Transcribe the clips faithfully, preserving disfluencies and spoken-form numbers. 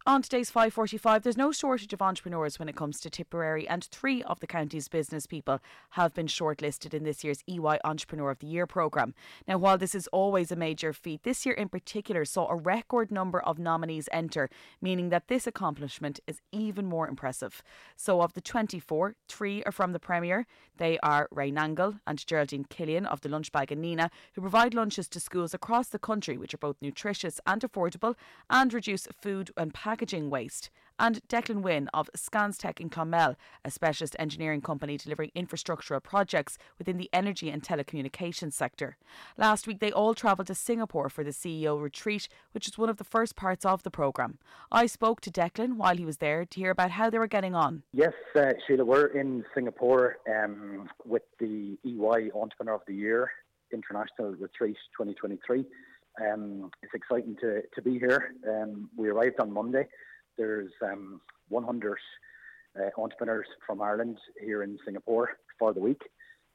On today's five forty-five, there's no shortage of entrepreneurs when it comes to Tipperary, and three of the county's business people have been shortlisted in this year's E Y Entrepreneur of the Year programme. Now, while this is always a major feat, this year in particular saw a record number of nominees enter, meaning that this accomplishment is even more impressive. So of the twenty-four, three are from the Premier. They are Ray Nangle and Geraldine Killian of the Lunch Bag and Nina, who provide lunches to schools across the country which are both nutritious and affordable and reduce food and packaging waste. And Declan Wynne of Scanstech in Clonmel, a specialist engineering company delivering infrastructural projects within the energy and telecommunications sector. Last week they all travelled to Singapore for the C E O retreat, which is one of the first parts of the programme. I spoke to Declan while he was there to hear about how they were getting on. Yes, uh, Sheila, we're in Singapore um, with the E Y Entrepreneur of the Year International Retreat twenty twenty-three. Um, it's exciting to, to be here. Um, we arrived on Monday. There's um, one hundred uh, entrepreneurs from Ireland here in Singapore for the week.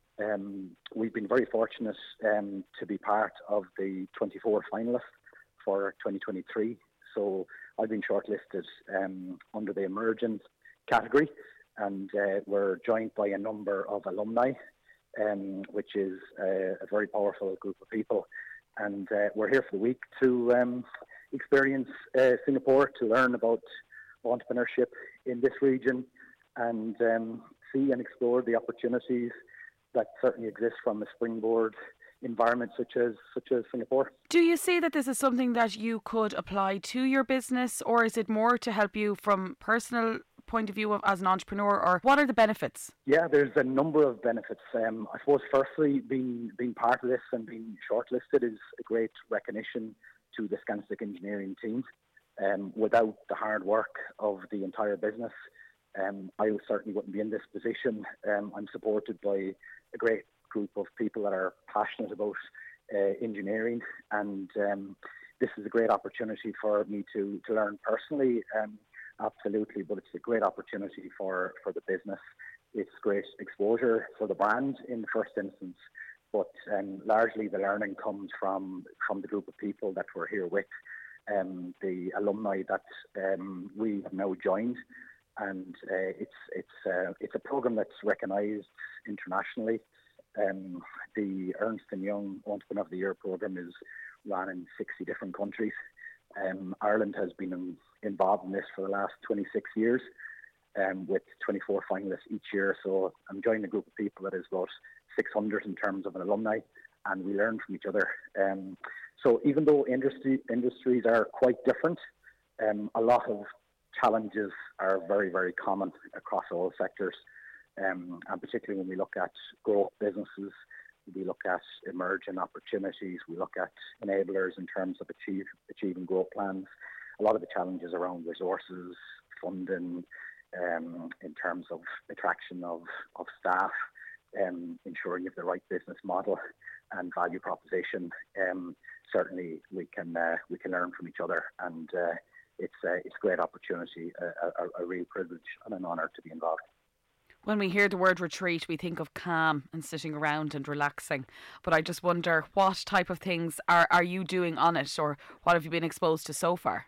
Um, we've been very fortunate um, to be part of the twenty-four finalists for twenty twenty-three. So I've been shortlisted um, under the Emergent category, and uh, we're joined by a number of alumni, um, which is uh, a very powerful group of people. And uh, we're here for the week to um, experience uh, Singapore, to learn about entrepreneurship in this region, and um, see and explore the opportunities that certainly exist from a springboard environment such as such as Singapore. Do you see that this is something that you could apply to your business, or is it more to help you from personal point of view of, as an entrepreneur, or what are the benefits? Yeah, there's a number of benefits. Um, I suppose firstly, being being part of this and being shortlisted is a great recognition to the Scanstech engineering team. Um, without the hard work of the entire business, um, I certainly wouldn't be in this position. Um, I'm supported by a great group of people that are passionate about uh, engineering, and um, this is a great opportunity for me to, to learn personally, um, absolutely, but it's a great opportunity for, for the business. It's great exposure for the brand in the first instance, but um, largely the learning comes from, from the group of people that we're here with, um, the alumni that um, we have now joined. And uh, it's it's uh, it's a program that's recognised internationally. Um, the Ernst and Young Entrepreneur of the Year program is run in sixty different countries. Um, Ireland has been in, involved in this for the last twenty-six years, um, with twenty-four finalists each year. So I'm joining a group of people that is about six hundred in terms of an alumni, and we learn from each other. Um, so even though industry industries are quite different, um, a lot of challenges are very, very common across all sectors. Um, and particularly when we look at growth businesses, we look at emerging opportunities, we look at enablers in terms of achieve, achieving growth plans. A lot of the challenges around resources, funding, um, in terms of attraction of, of staff, um, ensuring you have the right business model and value proposition. Um, certainly we can uh, we can learn from each other, and uh, it's, uh, it's a great opportunity, a, a, a real privilege and an honour to be involved. When we hear the word retreat, we think of calm and sitting around and relaxing. But I just wonder, what type of things are, are you doing on it, or what have you been exposed to so far?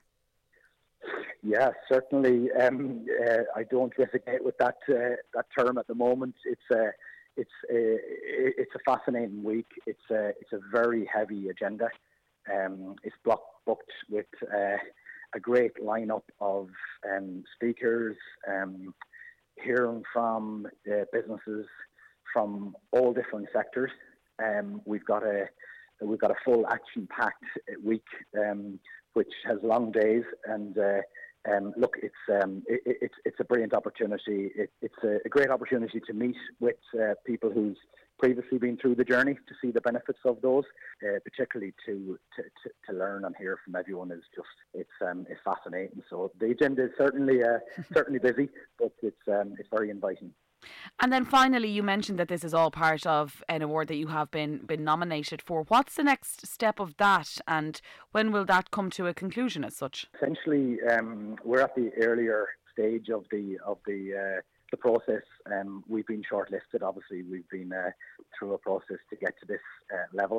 Yeah, certainly. Um, uh, I don't resonate with that uh, that term at the moment. It's a it's a it's a fascinating week. It's a it's a very heavy agenda. Um, it's block booked with uh, a great lineup of um, speakers. Um, hearing from uh, businesses from all different sectors. Um, we've got a we've got a full action-packed week, um, which has long days. And uh, um, look, it's um, it, it's it's a brilliant opportunity. It, it's a, a great opportunity to meet with uh, people who's previously been through the journey, to see the benefits of those, uh, particularly to, to, to, to learn and hear from everyone is just, it's um, it's fascinating. So the agenda is certainly uh, certainly busy, but it's um, it's very inviting. And then finally, you mentioned that this is all part of an award that you have been been nominated for. What's the next step of that, and when will that come to a conclusion as such? Essentially, um, we're at the earlier stage of the of the uh, the process. Um, we've been shortlisted. Obviously, we've been uh, through a process to get to this uh, level.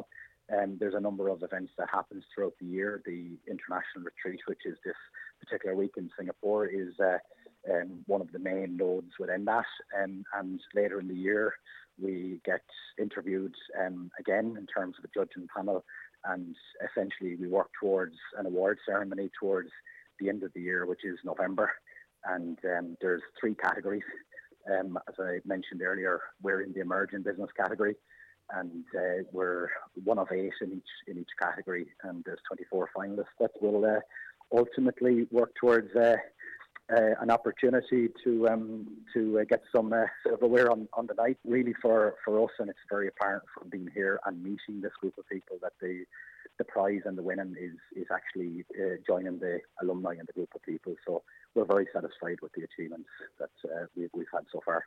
Um, there's a number of events that happens throughout the year. The International Retreat, which is this particular week in Singapore, is uh, um, one of the main nodes within that. Um, and later in the year, we get interviewed um, again in terms of a judging panel, and essentially we work towards an award ceremony towards the end of the year, which is November. And um, there's three categories. Um, as I mentioned earlier, we're in the emerging business category, and uh, we're one of eight in each in each category, and there's twenty-four finalists that will uh, ultimately work towards uh, uh, an opportunity to um, to uh, get some uh, silverware on, on the night. Really, for, for us, and it's very apparent from being here and meeting this group of people, that the the prize and the winning is is actually uh, joining the alumni and the group of people. So we're very satisfied with the achievements that uh, we've, we've had so far.